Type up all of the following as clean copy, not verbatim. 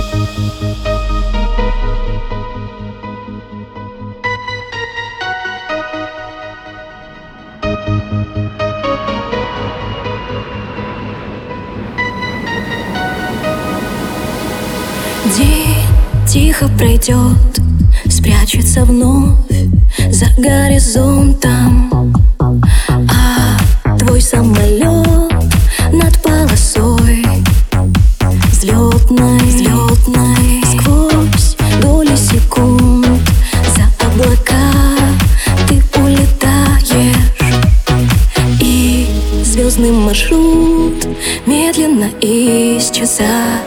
День тихо пройдет, спрячется вновь за горизонтом, а твой самолет над полосой взлетной, сквозь доли секунд за облака ты улетаешь, и звездный маршрут медленно исчезает.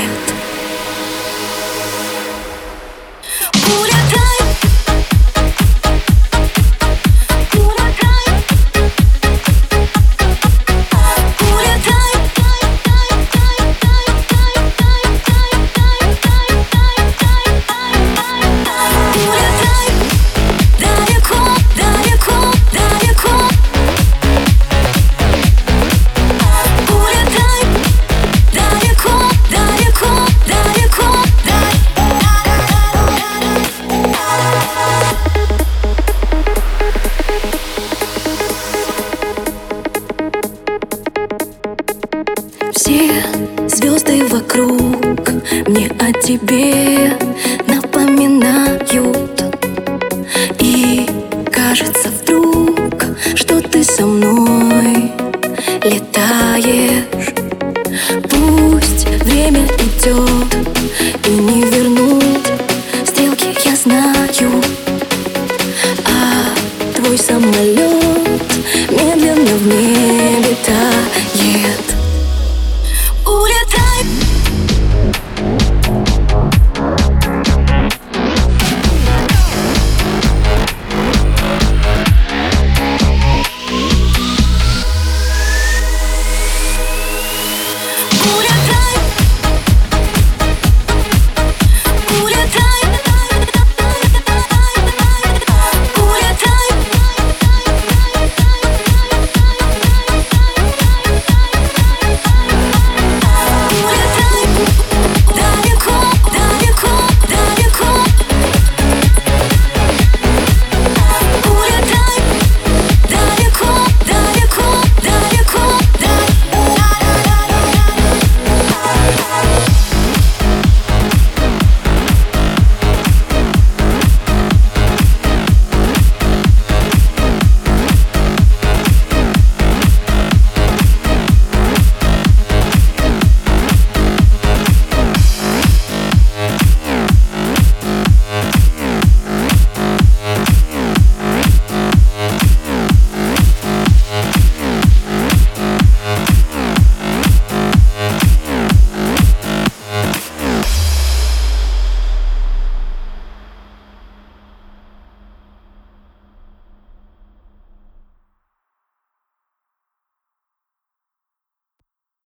Все звезды вокруг мне о тебе напоминают, и кажется вдруг, что ты со мной летаешь. Пусть время идет и не вернуть стрелки, я знаю, а твой самолет медленно в небе тает. Улетай!